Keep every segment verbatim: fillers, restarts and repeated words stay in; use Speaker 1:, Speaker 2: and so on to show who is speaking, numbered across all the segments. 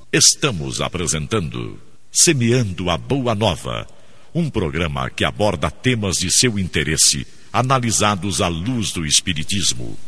Speaker 1: Estamos apresentando Semeando a Boa Nova, um programa que aborda temas de seu interesse, analisados à luz do Espiritismo.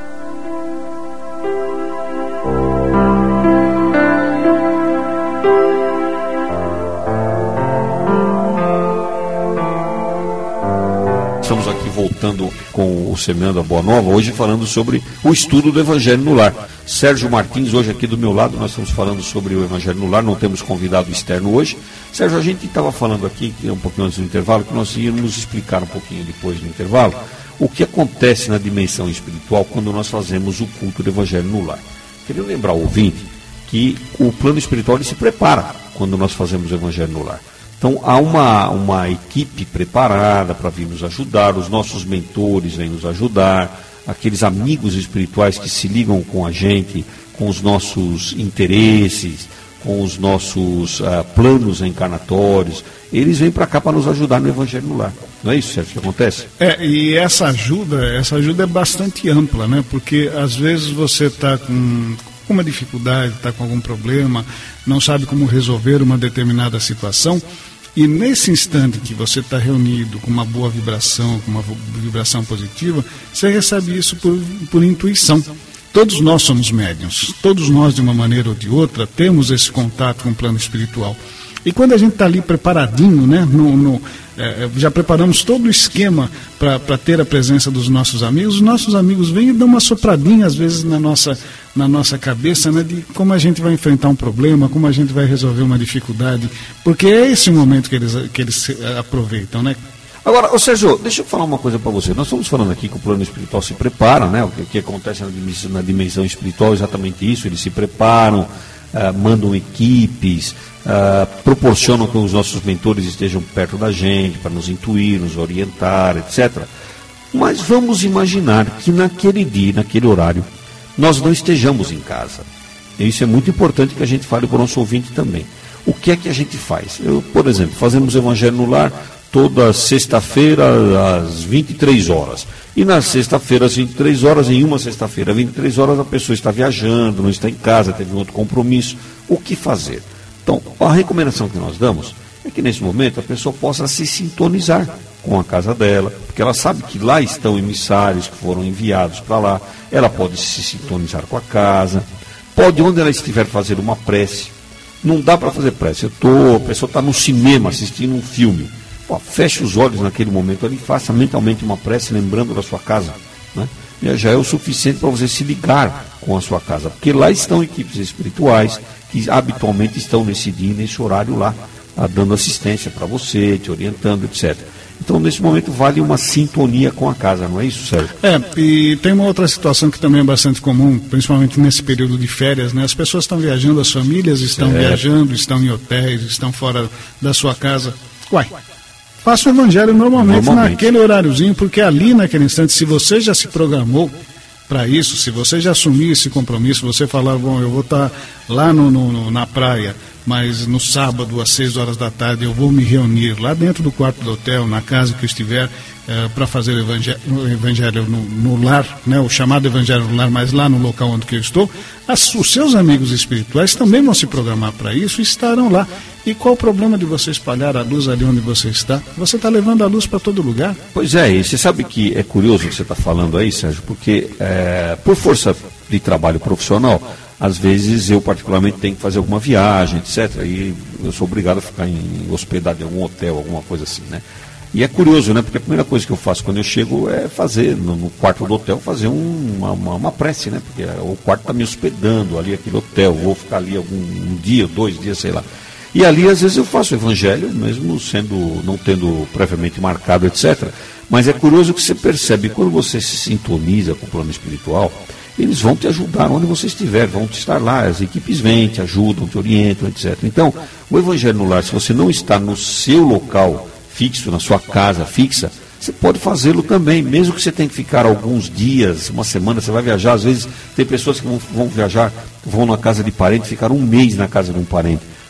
Speaker 2: Estamos aqui voltando com o Semeando a Boa Nova, hoje falando sobre o estudo do Evangelho no Lar. Sérgio Martins, hoje aqui do meu lado, nós estamos falando sobre o Evangelho no Lar, não temos convidado externo hoje. Sérgio, a gente estava falando aqui, um pouquinho antes do intervalo, que nós íamos explicar um pouquinho depois do intervalo, o que acontece na dimensão espiritual quando nós fazemos o culto do Evangelho no Lar. Queria lembrar ao ouvinte que o plano espiritual ele se prepara quando nós fazemos o Evangelho no Lar. Então há uma, uma equipe preparada para vir nos ajudar, os nossos mentores vêm nos ajudar, aqueles amigos espirituais que se ligam com a gente, com os nossos interesses, com os nossos uh, planos encarnatórios, eles vêm para cá para nos ajudar no Evangelho no Lar. Não é isso, Sérgio, que acontece?
Speaker 3: É, e essa ajuda, essa ajuda é bastante ampla, né? Porque às vezes você está com uma dificuldade, está com algum problema, não sabe como resolver uma determinada situação. E nesse instante que você está reunido com uma boa vibração, com uma vibração positiva, você recebe isso por, por intuição. Todos nós somos médiuns, todos nós de uma maneira ou de outra temos esse contato com o plano espiritual. E quando a gente está ali preparadinho, né, no, no, é, já preparamos todo o esquema para ter a presença dos nossos amigos, os nossos amigos vêm e dão uma sopradinha às vezes na nossa, na nossa cabeça, né, de como a gente vai enfrentar um problema, como a gente vai resolver uma dificuldade, porque é esse o momento que eles, que eles aproveitam, né?
Speaker 2: Agora, ô Sérgio, deixa eu falar uma coisa para você. Nós estamos falando aqui que o plano espiritual se prepara, né? O que, que acontece na dimensão, na dimensão espiritual é exatamente isso, eles se preparam, uh, mandam equipes, uh, proporcionam que os nossos mentores estejam perto da gente, para nos intuir, nos orientar, etcétera. Mas vamos imaginar que naquele dia, naquele horário, nós não estejamos em casa. E isso é muito importante que a gente fale para o nosso ouvinte também. O que é que a gente faz? Eu, por exemplo, fazemos o Evangelho no Lar toda sexta-feira às vinte e três horas. E na sexta-feira às vinte e três horas, em uma sexta-feira às vinte e três horas, a pessoa está viajando, não está em casa, teve um outro compromisso. O que fazer? Então, a recomendação que nós damos é que nesse momento a pessoa possa se sintonizar com a casa dela, porque ela sabe que lá estão emissários que foram enviados para lá, ela pode se sintonizar com a casa, pode, onde ela estiver, fazer uma prece. Não dá para fazer prece. Eu tô, a pessoa está no cinema assistindo um filme. Pô, feche os olhos naquele momento ali, faça mentalmente uma prece lembrando da sua casa, né? E já é o suficiente para você se ligar com a sua casa, porque lá estão equipes espirituais que habitualmente estão nesse dia, nesse horário lá, dando assistência para você, te orientando, etcétera. Então, nesse momento, vale uma sintonia com a casa, não é isso, Sérgio?
Speaker 3: É, e tem uma outra situação que também é bastante comum, principalmente nesse período de férias, né? As pessoas estão viajando, as famílias estão é. viajando, estão em hotéis, estão fora da sua casa. Uai, faça o Evangelho normalmente, normalmente naquele horáriozinho, porque ali naquele instante, se você já se programou para isso, se você já assumiu esse compromisso, você falar, bom, eu vou estar tá lá no, no, na praia, mas no sábado às seis horas da tarde eu vou me reunir lá dentro do quarto do hotel, na casa que eu estiver, eh, para fazer o evangelho, o evangelho no, no lar, né, o chamado Evangelho no Lar, mas lá no local onde que eu estou, as, os seus amigos espirituais também vão se programar para isso e estarão lá. E qual o problema de você espalhar a luz ali onde você está? Você está levando a luz para todo lugar.
Speaker 2: Pois é, e você sabe que é curioso o que você está falando aí, Sérgio, porque é, por força de trabalho profissional, às vezes eu particularmente tenho que fazer alguma viagem, etcétera. E eu sou obrigado a ficar em, hospedado em algum hotel, alguma coisa assim, né? E é curioso, né? Porque a primeira coisa que eu faço quando eu chego é fazer, no, no quarto do hotel, fazer um, uma, uma, uma prece, né? Porque o quarto está me hospedando ali, aquele hotel, vou ficar ali algum um dia, dois dias, sei lá. E ali, às vezes, eu faço o Evangelho, mesmo sendo, não tendo previamente marcado, etcétera. Mas é curioso que você percebe, quando você se sintoniza com o plano espiritual, eles vão te ajudar onde você estiver, vão estar lá, as equipes vêm, te ajudam, te orientam, etcétera. Então, o Evangelho no Lar, se você não está no seu local fixo, na sua casa fixa, você pode fazê-lo também, mesmo que você tenha que ficar alguns dias, uma semana, você vai viajar, às vezes tem pessoas que vão, vão viajar, vão na casa de parente, ficar um mês na casa de um parente.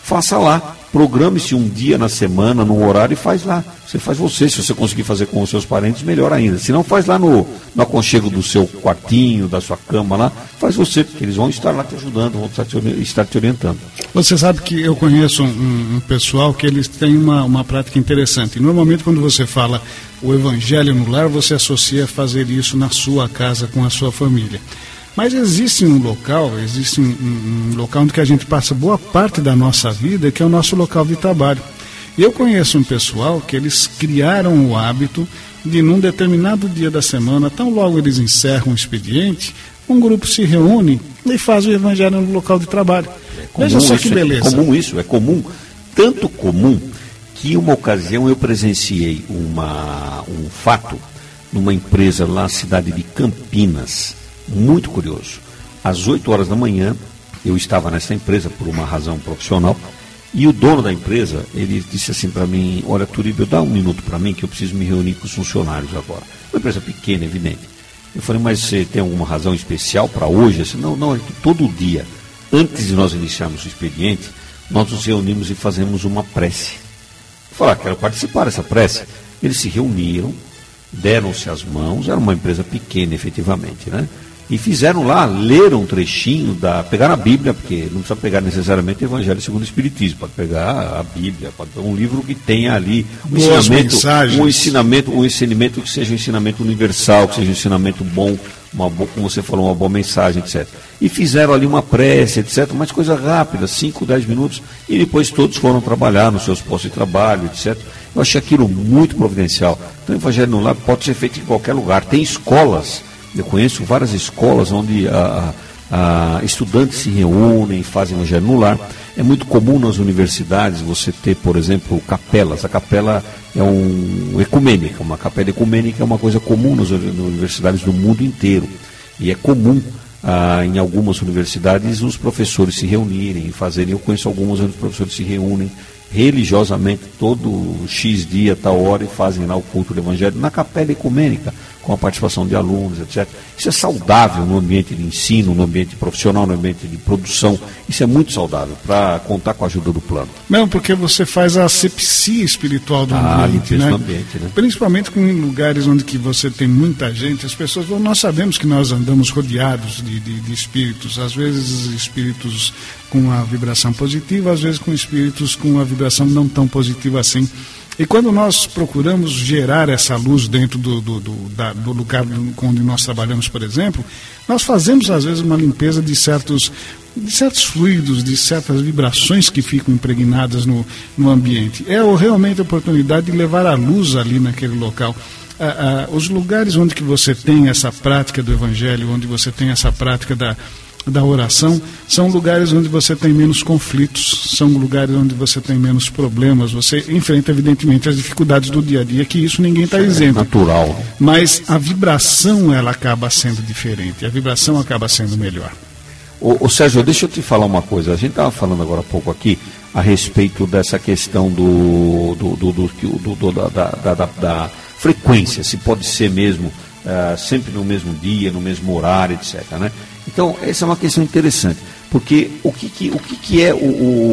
Speaker 2: faça lá. Programe-se um dia na semana, num horário, e faz lá. Você faz você, se você conseguir fazer com os seus parentes, melhor ainda. Se não, faz lá no, no aconchego do seu quartinho, da sua cama lá, faz você, porque eles vão estar lá te ajudando, vão estar te, estar te orientando.
Speaker 3: Você sabe que eu conheço um, um pessoal que eles têm uma, uma prática interessante. Normalmente, quando você fala o evangelho no lar, você associa a fazer isso na sua casa, com a sua família. Mas existe um local, existe um, um, um local onde que a gente passa boa parte da nossa vida, que é o nosso local de trabalho. E eu conheço um pessoal que eles criaram o hábito de, num determinado dia da semana, tão logo eles encerram o expediente, um grupo se reúne e faz o evangelho no local de trabalho.
Speaker 2: É comum,
Speaker 3: Veja só que beleza.
Speaker 2: É comum isso, é comum, tanto comum que uma ocasião eu presenciei uma, um fato numa empresa lá na cidade de Campinas. Muito curioso. Às oito horas da manhã, eu estava nessa empresa por uma razão profissional, e o dono da empresa, ele disse assim para mim: olha, Turíbio, dá um minuto para mim que eu preciso me reunir com os funcionários agora. Uma empresa pequena, evidente. Eu falei: mas você tem alguma razão especial para hoje? Assim, não, não, é que todo dia, antes de nós iniciarmos o expediente, nós nos reunimos e fazemos uma prece. Eu falei: ah, quero participar dessa prece. Eles se reuniram, deram-se as mãos, era uma empresa pequena efetivamente, né? E fizeram lá, leram um trechinho, da, pegaram a Bíblia, porque não precisa pegar necessariamente o Evangelho segundo o Espiritismo, pode pegar a Bíblia, pode pegar um livro que tenha ali um ensinamento, um ensinamento, um ensinamento que seja um ensinamento universal, que seja um ensinamento bom, uma boa, como você falou, uma boa mensagem, etcétera. E fizeram ali uma prece, etcétera, mas coisa rápida, cinco, dez minutos, e depois todos foram trabalhar nos seus postos de trabalho, etcétera. Eu achei aquilo muito providencial. Então o Evangelho no Lar pode ser feito em qualquer lugar. Tem escolas, eu conheço várias escolas onde a, a, a estudantes se reúnem e fazem Evangelho no Lar. É muito comum nas universidades você ter, por exemplo, capelas. A capela é um ecumênica, uma capela ecumênica é uma coisa comum nas universidades do mundo inteiro. E é comum ah, em algumas universidades os professores se reunirem e fazerem. Eu conheço algumas onde os professores se reúnem religiosamente todo X dia, tal hora, e fazem lá o culto do Evangelho na capela ecumênica, com a participação de alunos, etcétera. Isso é saudável no ambiente de ensino, no ambiente profissional, no ambiente de produção. Isso é muito saudável para contar com a ajuda do plano.
Speaker 3: Mesmo porque você faz a asepsia espiritual do
Speaker 2: ah,
Speaker 3: ambiente, né?
Speaker 2: do ambiente, né?
Speaker 3: Principalmente em lugares onde que você tem muita gente, as pessoas, nós sabemos que nós andamos rodeados de, de, de espíritos, às vezes espíritos com a vibração positiva, às vezes com espíritos com a vibração não tão positiva assim. E quando nós procuramos gerar essa luz dentro do, do, do, da, do lugar onde nós trabalhamos, por exemplo, nós fazemos às vezes uma limpeza de certos, de certos fluidos, de certas vibrações que ficam impregnadas no, no ambiente. É realmente a oportunidade de levar a luz ali naquele local. Ah, ah, os lugares onde que você tem essa prática do Evangelho, onde você tem essa prática da da oração, são lugares onde você tem menos conflitos, são lugares onde você tem menos problemas, você enfrenta evidentemente as dificuldades do dia a dia, que isso ninguém está isento.
Speaker 2: É natural.
Speaker 3: Mas a vibração, ela acaba sendo diferente, a vibração acaba sendo melhor.
Speaker 2: Ô, ô Sérgio, deixa eu te falar uma coisa, a gente estava falando agora há pouco aqui a respeito dessa questão do, do, do, do, do, do da, da, da, da frequência, se pode ser mesmo uh, sempre no mesmo dia, no mesmo horário, etcétera, né? Então, essa é uma questão interessante, porque o que, que, o que, que é o,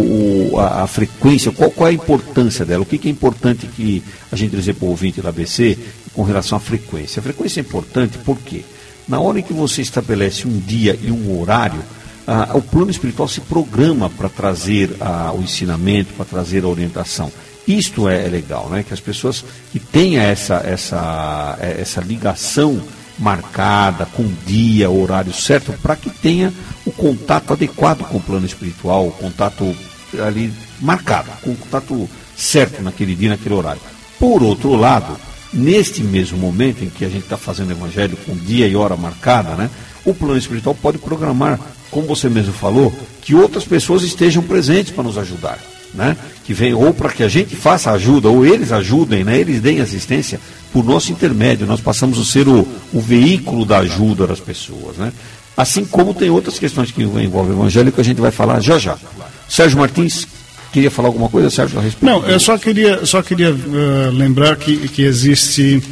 Speaker 2: o, a, a frequência, qual, qual é a importância dela, o que, que é importante que a gente dizer para o ouvinte da A B C com relação à frequência. A frequência é importante porque, na hora em que você estabelece um dia e um horário, ah, o plano espiritual se programa para trazer ah, o ensinamento, para trazer a orientação. Isto é, é legal, né? Que as pessoas que tenham essa, essa, essa ligação marcada, com dia, horário certo, para que tenha o contato adequado com o plano espiritual, o contato ali marcado, com o contato certo naquele dia, naquele horário. Por outro lado, neste mesmo momento em que a gente está fazendo evangelho com dia e hora marcada, né, o plano espiritual pode programar, como você mesmo falou, que outras pessoas estejam presentes para nos ajudar. Né? Que vem ou para que a gente faça ajuda, ou eles ajudem, né? Eles deem assistência por nosso intermédio. Nós passamos a ser o, o veículo da ajuda das pessoas, né? Assim como tem outras questões que envolvem o evangelho que a gente vai falar já já. Sérgio Martins, queria falar alguma coisa, Sérgio, a respeito?
Speaker 3: Não, eu só queria, só queria uh, lembrar que, que existe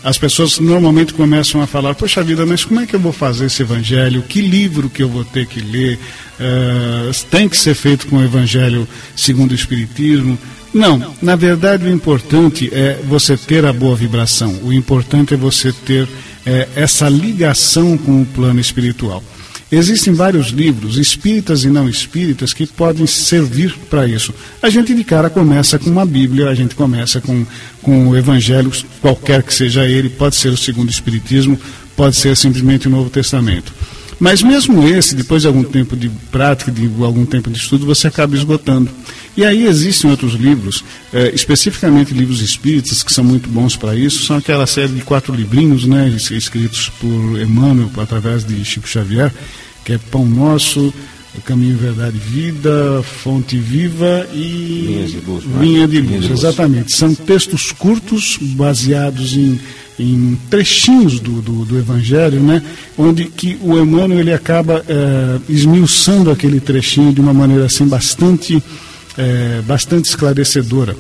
Speaker 3: as pessoas normalmente começam a falar, poxa vida, mas como é que eu vou fazer esse evangelho? Que livro que eu vou ter que ler? Uh, tem que ser feito com o evangelho segundo o Espiritismo? Não, na verdade o importante é você ter a boa vibração, o importante é você ter é, essa ligação com o plano espiritual. Existem vários livros, espíritas e não espíritas, que podem servir para isso. A gente de cara começa com uma Bíblia, a gente começa com, com o Evangelho, qualquer que seja ele, pode ser o segundo Espiritismo, pode ser simplesmente o Novo Testamento. Mas mesmo esse, depois de algum tempo de prática, de algum tempo de estudo, você acaba esgotando. E aí existem outros livros, eh, especificamente livros espíritas, que são muito bons para isso, são aquela série de quatro livrinhos, né, escritos por Emmanuel, através de Chico Xavier, que é Pão Nosso, Caminho, Verdade e Vida, Fonte Viva e
Speaker 2: Linha de Luz.
Speaker 3: Linha de Luz, exatamente. São textos curtos, baseados em, em trechinhos do, do, do Evangelho, né? Onde que o Emmanuel ele acaba é, esmiuçando aquele trechinho de uma maneira assim bastante, é, bastante esclarecedora.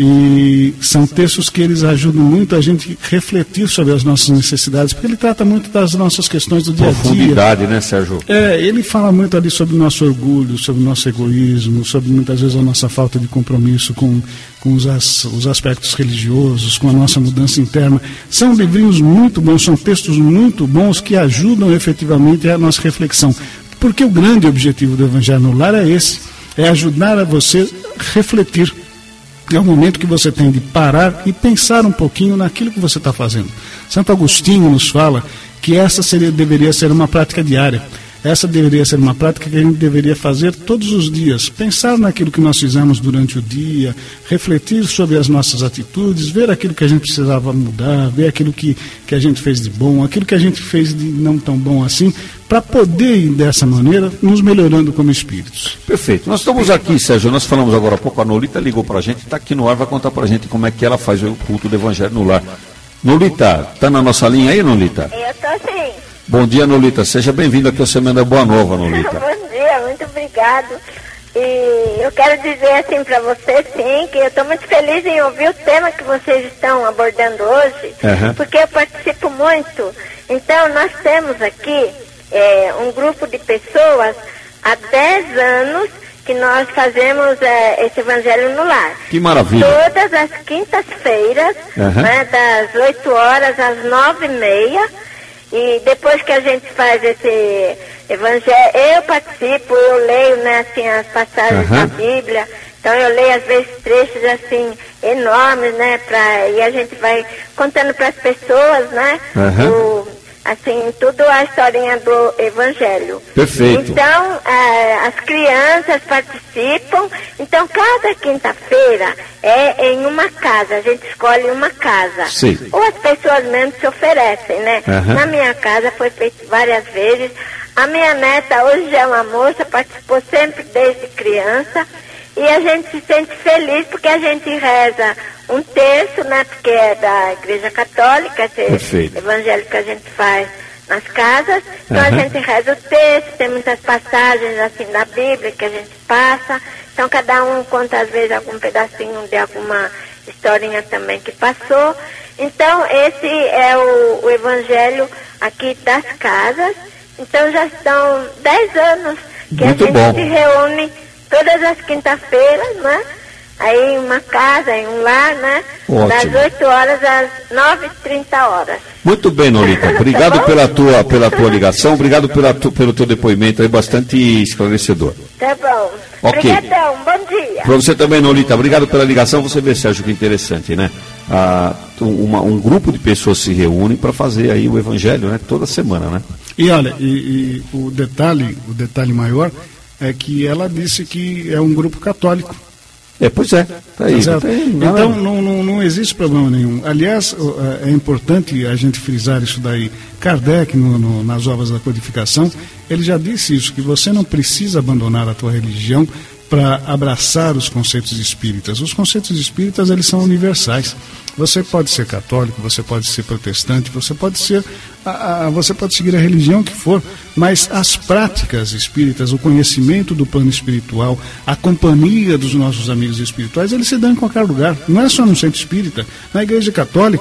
Speaker 3: E são textos que eles ajudam muito a gente refletir sobre as nossas necessidades, porque ele trata muito das nossas questões do dia a dia.
Speaker 2: Profundidade, né, Sérgio?
Speaker 3: É, ele fala muito ali sobre o nosso orgulho, sobre o nosso egoísmo, sobre muitas vezes a nossa falta de compromisso com, com os, as, os aspectos religiosos, com a nossa mudança interna. São livrinhos muito bons, são textos muito bons que ajudam efetivamente a nossa reflexão. Porque o grande objetivo do Evangelho no Lar é esse, é ajudar a você refletir. É o momento que você tem de parar e pensar um pouquinho naquilo que você está fazendo. Santo Agostinho nos fala que essa seria, deveria ser uma prática diária. Essa deveria ser uma prática que a gente deveria fazer todos os dias. Pensar naquilo que nós fizemos durante o dia, refletir sobre as nossas atitudes, ver aquilo que a gente precisava mudar, ver aquilo que, que a gente fez de bom, aquilo que a gente fez de não tão bom assim, para poder ir dessa maneira nos melhorando como espíritos.
Speaker 2: Perfeito. Nós estamos aqui, Sérgio, nós falamos agora há pouco, a Nolita ligou para a gente, está aqui no ar, vai contar para a gente como é que ela faz o culto do Evangelho no Lar. Nolita, está na nossa linha aí, Nolita?
Speaker 4: Eu estou sim.
Speaker 2: Bom dia, Nolita. Seja bem-vindo aqui ao Semana Boa Nova, Nolita.
Speaker 4: Bom dia, muito obrigado. E eu quero dizer assim para você, sim, que eu estou muito feliz em ouvir o tema que vocês estão abordando hoje, uhum. porque eu participo muito. Então, nós temos aqui é, um grupo de pessoas há dez anos que nós fazemos é, esse Evangelho no Lar.
Speaker 2: Que maravilha.
Speaker 4: Todas as quintas-feiras, uhum. né, das oito horas às nove e meia. E depois que a gente faz esse evangelho, eu participo, eu leio, né, assim, as passagens uhum. da Bíblia. Então eu leio às vezes trechos assim enormes, né, pra, e a gente vai contando para as pessoas, né, uhum. o, assim, tudo a historinha do Evangelho.
Speaker 2: Perfeito.
Speaker 4: Então, é, as crianças participam. Então, cada quinta-feira é em uma casa. A gente escolhe uma casa.
Speaker 2: Sim.
Speaker 4: Ou as pessoas mesmo se oferecem, né? Uhum. Na minha casa foi feito várias vezes. A minha neta hoje já é uma moça, participou sempre desde criança. E a gente se sente feliz porque a gente reza um terço, né? Porque é da Igreja Católica, esse Perfeito. Evangelho que a gente faz nas casas. Então uhum. a gente reza o terço, tem muitas passagens assim da Bíblia que a gente passa. Então cada um conta às vezes algum pedacinho de alguma historinha também que passou. Então esse é o, o Evangelho aqui das casas. Então já são dez anos que Muito a gente bom. se reúne todas as quintas-feiras, né? Aí em uma casa, em um lar, né? Ótimo. Das oito horas às nove e trinta horas.
Speaker 2: Muito bem, Nolita. Obrigado tá pela, tua, pela tua ligação, obrigado pela tu, pelo teu depoimento aí, bastante esclarecedor.
Speaker 4: Tá bom.
Speaker 2: Ok.
Speaker 4: Obrigadão, bom dia.
Speaker 2: Para você também, Nolita. Obrigado pela ligação. Você vê, Sérgio, que interessante, né? Ah, uma, um grupo de pessoas se reúne para fazer aí o Evangelho, né? Toda semana, né?
Speaker 3: E olha, e, e o detalhe, o detalhe maior é que ela disse que é um grupo católico.
Speaker 2: É, pois é. Tá aí,
Speaker 3: tá
Speaker 2: tá aí,
Speaker 3: não então não, não, não existe problema nenhum. Aliás, é importante a gente frisar isso daí. Kardec, no, no, nas obras da codificação, ele já disse isso, que você não precisa abandonar a tua religião para abraçar os conceitos espíritas. Os conceitos espíritas, eles são universais. Você pode ser católico, você pode ser protestante, você pode ser, a, a, você pode seguir a religião que for, mas as práticas espíritas, o conhecimento do plano espiritual, a companhia dos nossos amigos espirituais, eles se dão em qualquer lugar. Não é só no centro espírita. Na Igreja Católica,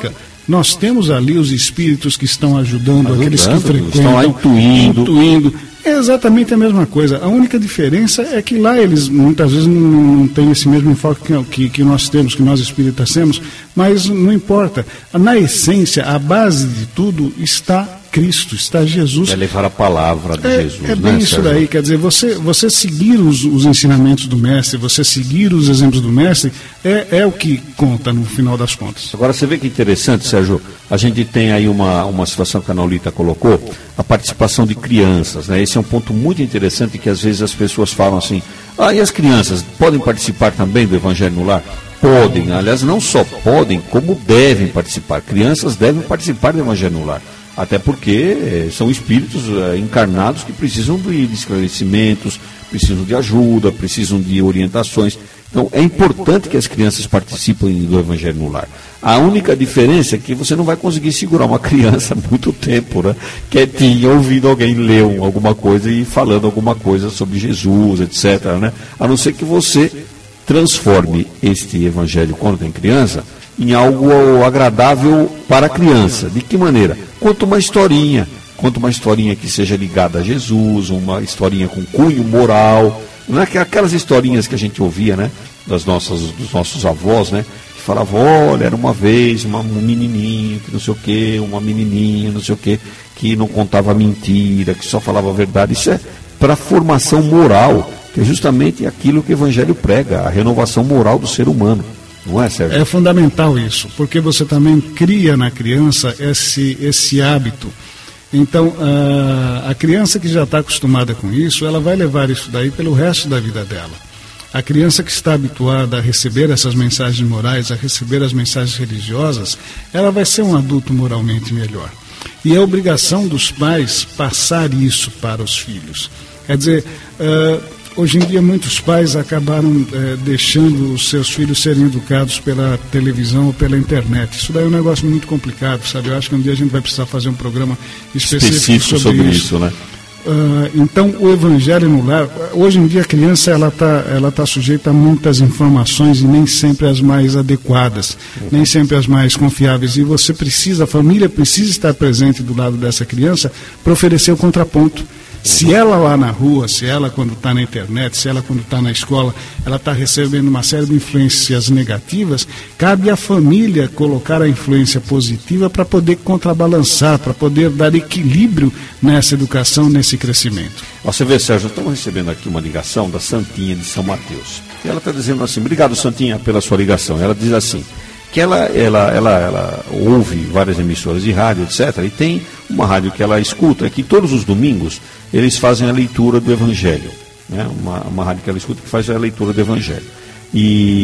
Speaker 3: nós temos ali os espíritos que estão ajudando, ajudando aqueles que frequentam,
Speaker 2: estão lá intuindo.
Speaker 3: intuindo. É exatamente a mesma coisa. A única diferença é que lá eles muitas vezes não, não têm esse mesmo enfoque que, que, que nós temos, que nós espíritas temos, mas não importa. Na essência, a base de tudo está Cristo, está Jesus.
Speaker 2: É levar a palavra de
Speaker 3: é,
Speaker 2: Jesus.
Speaker 3: É bem
Speaker 2: né,
Speaker 3: isso
Speaker 2: Sérgio?
Speaker 3: daí, quer dizer, você, você seguir os, os ensinamentos do Mestre, você seguir os exemplos do Mestre, é, é o que conta no final das contas.
Speaker 2: Agora você vê que interessante, Sérgio, a gente tem aí uma, uma situação que a Naulita colocou, a participação de crianças, né? Esse é um ponto muito interessante que às vezes as pessoas falam assim, ah, e as crianças podem participar também do Evangelho no Lar? Podem, aliás, não só podem, como devem participar. Crianças devem participar do Evangelho no Lar. Até porque eh, são espíritos eh, encarnados que precisam de, de esclarecimentos, precisam de ajuda, precisam de orientações. Então é importante que as crianças participem do Evangelho no Lar. A única diferença é que você não vai conseguir segurar uma criança há muito tempo, né? Quietinha, ouvindo alguém ler alguma coisa e falando alguma coisa sobre Jesus, etcétera, né? A não ser que você transforme este Evangelho, quando tem criança, em algo agradável para a criança. De que maneira? Conta uma historinha, conta uma historinha que seja ligada a Jesus, uma historinha com cunho moral, não é aquelas historinhas que a gente ouvia, né, das nossas, dos nossos avós, né, que falavam, olha, era uma vez uma, um menininho, que não sei o quê, uma menininha, não sei o quê, que não contava mentira, que só falava a verdade. Isso é para a formação moral, que é justamente aquilo que o Evangelho prega, a renovação moral do ser humano. Não é, Sérgio?
Speaker 3: É fundamental isso, porque você também cria na criança esse, esse hábito. Então, a, a criança que já está acostumada com isso, ela vai levar isso daí pelo resto da vida dela. A criança que está habituada a receber essas mensagens morais, a receber as mensagens religiosas, ela vai ser um adulto moralmente melhor. E é obrigação dos pais passar isso para os filhos. Quer dizer, uh, hoje em dia muitos pais acabaram eh, deixando os seus filhos serem educados pela televisão ou pela internet. Isso daí é um negócio muito complicado, sabe? Eu acho que um dia a gente vai precisar fazer um programa específico, específico sobre, sobre isso. isso né? Uh, então, o Evangelho no Lar, hoje em dia a criança ela está ela tá sujeita a muitas informações e nem sempre as mais adequadas, uhum. nem sempre as mais confiáveis. E você precisa, a família precisa estar presente do lado dessa criança para oferecer o contraponto. Se ela lá na rua, se ela quando está na internet, se ela quando está na escola, ela está recebendo uma série de influências negativas, cabe à família colocar a influência positiva para poder contrabalançar, para poder dar equilíbrio nessa educação, nesse crescimento.
Speaker 2: Você vê, Sérgio, estamos recebendo aqui uma ligação da Santinha de São Mateus. E ela está dizendo assim, obrigado, Santinha, pela sua ligação. Ela diz assim, que ela, ela, ela, ela ouve várias emissoras de rádio, etcétera, e tem uma rádio que ela escuta, que todos os domingos eles fazem a leitura do Evangelho, né? uma, uma rádio que ela escuta que faz a leitura do Evangelho. E,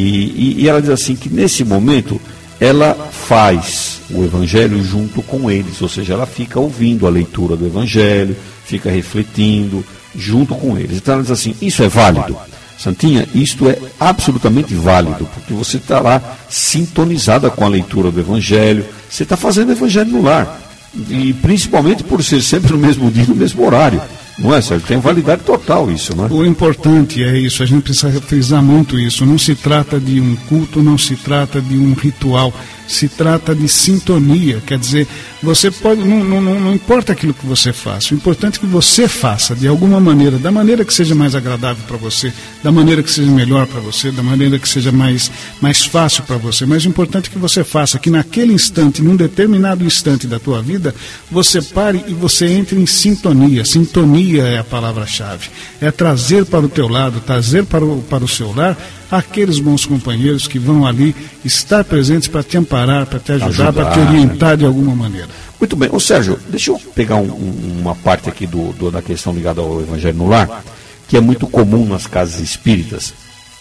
Speaker 2: e, e ela diz assim que nesse momento ela faz o Evangelho junto com eles, ou seja, ela fica ouvindo a leitura do Evangelho, fica refletindo junto com eles. Então ela diz assim, isso é válido? Santinha, isto é absolutamente válido, porque você está lá sintonizada com a leitura do Evangelho, você está fazendo o Evangelho no lar, e principalmente por ser sempre no mesmo dia, no mesmo horário. Não é, Sérgio? Tem validade total isso, não é?
Speaker 3: O importante é isso, a gente precisa frisar muito isso. Não se trata de um culto, não se trata de um ritual, se trata de sintonia. Quer dizer, você pode, não, não, não importa aquilo que você faça, o importante é que você faça de alguma maneira, da maneira que seja mais agradável para você, da maneira que seja melhor para você, da maneira que seja mais, mais fácil para você. Mas o importante é que você faça, que naquele instante, num determinado instante da tua vida, você pare e você entre em sintonia. Sintonia é a palavra-chave. É trazer para o teu lado, trazer para o, para o seu lar aqueles bons companheiros que vão ali estar presentes para te amparar, para te ajudar, ajudar para te orientar, né, de alguma maneira.
Speaker 2: Muito bem. Ô Sérgio, deixa eu pegar um, um, uma parte aqui do, do, da questão ligada ao Evangelho no Lar, que é muito comum nas casas espíritas.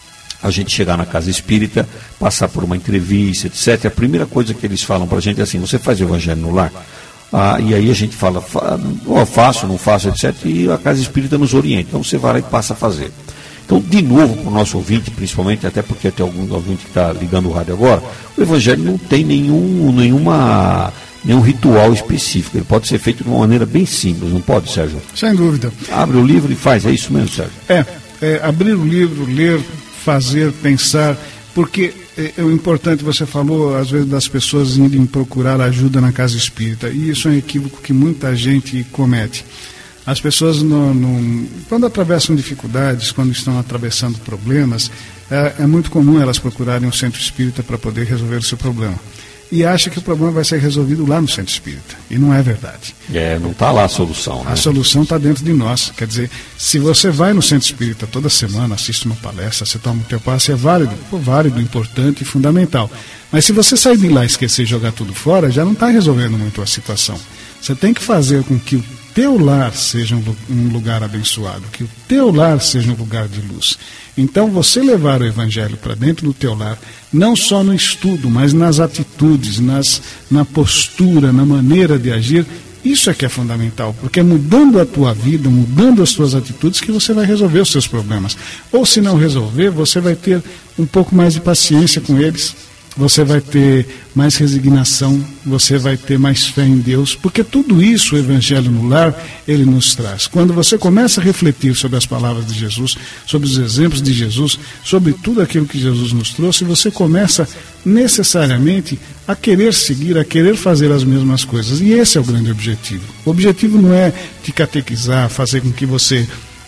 Speaker 2: A gente chegar na casa espírita, passar por uma entrevista, etcétera. A primeira coisa que eles falam para a gente é assim, você faz o Evangelho no Lar? Ah, e aí a gente fala, oh, faço, não faço, etcétera. E a casa espírita nos orienta. Então você vai lá e passa a fazer. Então, de novo, para o nosso ouvinte, principalmente, até porque tem algum ouvinte que está ligando o rádio agora, o Evangelho não tem nenhum, nenhuma, nenhum ritual específico. Ele pode ser feito de uma maneira bem simples, não pode, Sérgio?
Speaker 3: Sem dúvida.
Speaker 2: Abre o livro e faz, é isso mesmo, Sérgio?
Speaker 3: É, é abrir o livro, ler, fazer, pensar, porque é, é o importante, você falou, às vezes, das pessoas irem procurar ajuda na casa espírita, e isso é um equívoco que muita gente comete. As pessoas, no, no, quando atravessam dificuldades, quando estão atravessando problemas, é, é muito comum elas procurarem um centro espírita para poder resolver o seu problema. E acha que o problema vai ser resolvido lá no centro espírita. E não é verdade.
Speaker 2: É, não está lá a solução, né?
Speaker 3: A solução está dentro de nós. Quer dizer, se você vai no centro espírita toda semana, assiste uma palestra, você toma o teu passe, é válido, pô, válido, importante e fundamental. Mas se você sair de lá e esquecer e jogar tudo fora, já não está resolvendo muito a situação. Você tem que fazer com que o teu lar seja um lugar abençoado, que o teu lar seja um lugar de luz. Então, você levar o Evangelho para dentro do teu lar, não só no estudo, mas nas atitudes, nas, na postura, na maneira de agir, isso é que é fundamental, porque é mudando a tua vida, mudando as tuas atitudes, que você vai resolver os seus problemas. Ou se não resolver, você vai ter um pouco mais de paciência com eles, você vai ter mais resignação, você vai ter mais fé em Deus, porque tudo isso o Evangelho no lar, ele nos traz. Quando você começa a refletir sobre as palavras de Jesus, sobre os exemplos de Jesus, sobre tudo aquilo que Jesus nos trouxe, você começa necessariamente a querer seguir, a querer fazer as mesmas coisas. E esse é o grande objetivo. O objetivo não é te catequizar, fazer com que você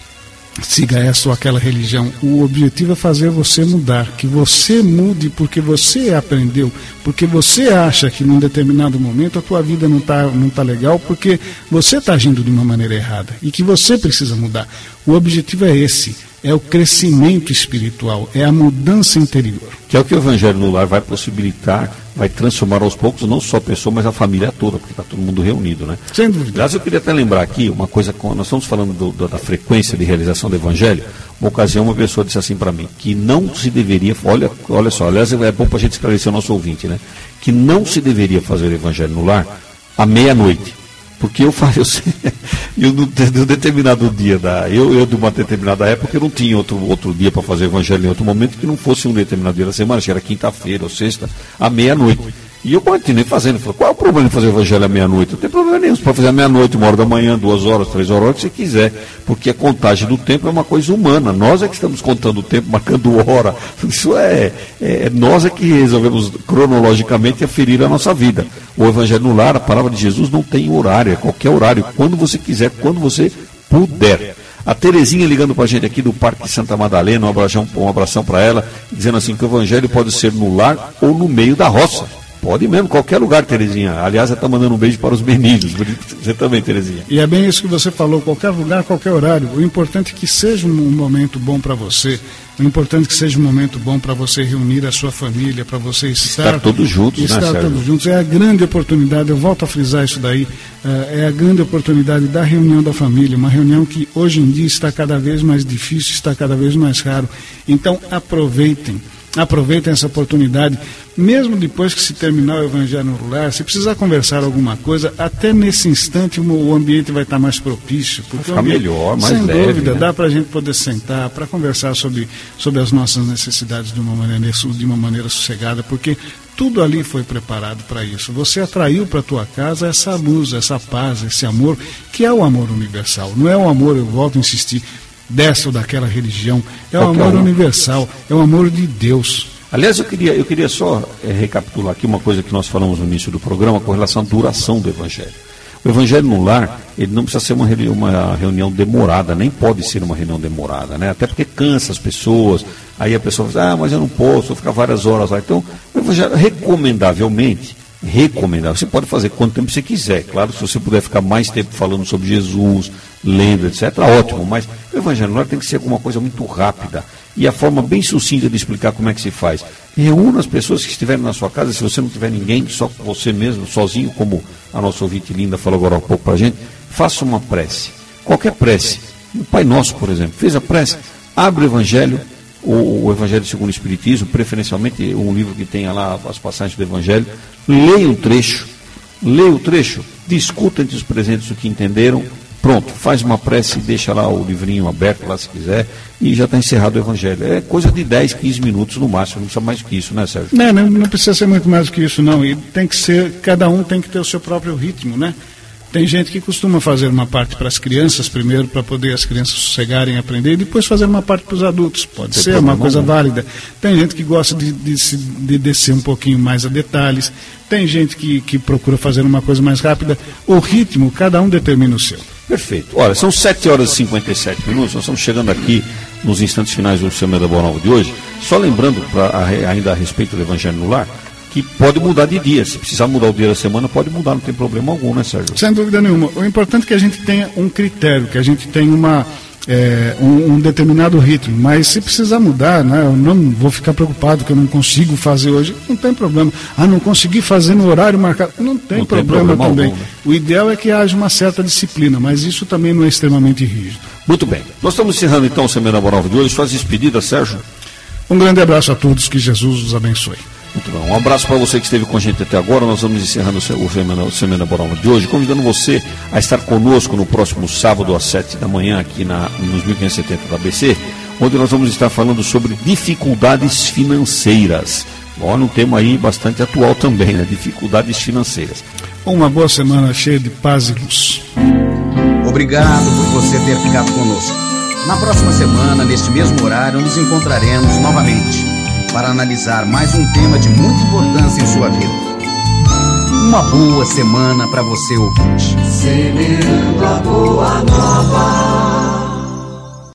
Speaker 3: siga essa ou aquela religião. O objetivo é fazer você mudar, que você mude porque você aprendeu, porque você acha que num determinado momento a tua vida não está não tá legal, porque você está agindo de uma maneira errada e que você precisa mudar. O objetivo é esse, é o crescimento espiritual, é a mudança interior.
Speaker 2: Que é o que o Evangelho no Lar vai possibilitar, vai transformar aos poucos, não só a pessoa, mas a família toda, porque está todo mundo reunido, né?
Speaker 3: Sem dúvida.
Speaker 2: Aliás, eu queria até lembrar aqui uma coisa, nós estamos falando do, do, da frequência de realização do Evangelho. Uma ocasião, uma pessoa disse assim para mim, que não se deveria, olha, olha só, aliás, é bom para a gente esclarecer o nosso ouvinte, né? Que não se deveria fazer o Evangelho no Lar à meia-noite. Porque eu falei, eu, eu de um determinado dia, da, eu, eu de uma determinada época, eu não tinha outro, outro dia para fazer o Evangelho em outro momento, que não fosse um determinado dia da semana, acho que era quinta-feira ou sexta, à meia-noite. E eu continuei fazendo, falei, qual é o problema de fazer o Evangelho à meia-noite? Não tem problema nenhum, você pode fazer à meia-noite, uma hora da manhã, duas horas, três horas, o que você quiser, porque a contagem do tempo é uma coisa humana, nós é que estamos contando o tempo, marcando hora, isso é, é nós é que resolvemos cronologicamente aferir a nossa vida. O Evangelho no Lar, a palavra de Jesus não tem horário, é qualquer horário, quando você quiser, quando você puder. A Terezinha ligando para a gente aqui do Parque Santa Madalena, um abração, um abração para ela, dizendo assim que o Evangelho pode ser no lar ou no meio da roça. Pode mesmo, qualquer lugar, Terezinha. Aliás, ela está mandando um beijo para os meninos. Você também, Terezinha.
Speaker 3: E é bem isso que você falou, qualquer lugar, qualquer horário. O importante é que seja um momento bom para você. O importante é que seja um momento bom para você reunir a sua família, para você estar...
Speaker 2: Estar todos juntos,
Speaker 3: estar
Speaker 2: né, Sérgio?
Speaker 3: todos juntos. É a grande oportunidade, eu volto a frisar isso daí, é a grande oportunidade da reunião da família. Uma reunião que hoje em dia está cada vez mais difícil, está cada vez mais raro. Então, aproveitem. Aproveitem essa oportunidade, mesmo depois que se terminar o Evangelho no Lar, se precisar conversar alguma coisa, até nesse instante o ambiente vai estar mais propício. Porque
Speaker 2: vai ficar melhor, mais
Speaker 3: sem
Speaker 2: leve,
Speaker 3: dúvida,
Speaker 2: né?
Speaker 3: Dá para a gente poder sentar, para conversar sobre, sobre as nossas necessidades de uma maneira, de uma maneira sossegada, porque tudo ali foi preparado para isso. Você atraiu para a tua casa essa luz, essa paz, esse amor, que é o amor universal. Não é o amor, eu volto a insistir, dessa ou daquela religião, é o amor universal, é o amor de Deus.
Speaker 2: Aliás, eu queria, eu queria só é, recapitular aqui uma coisa que nós falamos no início do programa com relação à duração do Evangelho. O Evangelho no Lar, ele não precisa ser uma, uma reunião demorada, nem pode ser uma reunião demorada, né? Até porque cansa as pessoas, aí a pessoa diz, ah, mas eu não posso, vou ficar várias horas lá. Então, o Evangelho, recomendavelmente, recomendável. Você pode fazer quanto tempo você quiser. Claro, se você puder ficar mais tempo falando sobre Jesus, lendo, etcétera, ótimo. Mas o Evangelho no Lar tem que ser alguma coisa muito rápida. E a forma bem sucinta de explicar como é que se faz. Reúna as pessoas que estiverem na sua casa. Se você não tiver ninguém, só você mesmo, sozinho, como a nossa ouvinte linda falou agora há pouco para a gente, faça uma prece. Qualquer prece. O Pai Nosso, por exemplo, fez a prece, abre o Evangelho, o Evangelho segundo o Espiritismo, preferencialmente um livro que tenha lá as passagens do Evangelho, leia um trecho, leia o trecho, discuta entre os presentes o que entenderam, pronto, faz uma prece e deixa lá o livrinho aberto lá se quiser, e já está encerrado o Evangelho. É coisa de dez, quinze minutos no máximo, não precisa mais que isso, né, Sérgio?
Speaker 3: Não, não, não precisa ser muito mais do que isso, não, e tem que ser, cada um tem que ter o seu próprio ritmo, né? Tem gente que costuma fazer uma parte para as crianças primeiro, para poder as crianças sossegarem, aprender, e depois fazer uma parte para os adultos. Pode ser uma coisa válida. Tem gente que gosta de, de, de descer um pouquinho mais a detalhes. Tem gente que, que procura fazer uma coisa mais rápida. O ritmo, cada um determina o seu.
Speaker 2: Perfeito. Olha, são sete horas e cinquenta e sete minutos. Nós estamos chegando aqui nos instantes finais do Semana Boa Nova de hoje. Só lembrando, pra, a, ainda a respeito do Evangelho no Lar, que pode mudar de dia. Se precisar mudar o dia da semana, pode mudar, não tem problema algum, né, Sérgio?
Speaker 3: Sem dúvida nenhuma. O importante é que a gente tenha um critério, que a gente tenha uma, é, um, um determinado ritmo. Mas se precisar mudar, né, eu não vou ficar preocupado que eu não consigo fazer hoje. Não tem problema. Ah, não consegui fazer no horário marcado. Não tem, não problema, tem problema também. Algum, né? O ideal é que haja uma certa disciplina, mas isso também não é extremamente rígido.
Speaker 2: Muito bem. Nós estamos encerrando então o Semana Boa Nova de hoje. Suas despedidas, Sérgio.
Speaker 3: Um grande abraço a todos, que Jesus os abençoe.
Speaker 2: Muito bom. Um abraço para você que esteve com a gente até agora. Nós vamos encerrando o Semana, o Semana Boa Nova de hoje, convidando você a estar conosco no próximo sábado às sete da manhã aqui na, nos mil quinhentos e setenta da A B C, onde nós vamos estar falando sobre dificuldades financeiras. Olha, um tema aí bastante atual também, né? Dificuldades financeiras.
Speaker 3: Uma boa semana cheia de paz e luz.
Speaker 5: Obrigado por você ter ficado conosco. Na próxima semana, neste mesmo horário, nos encontraremos novamente para analisar mais um tema de muita importância em sua vida. Uma boa semana para você, ouvinte.
Speaker 6: Semeando a boa nova.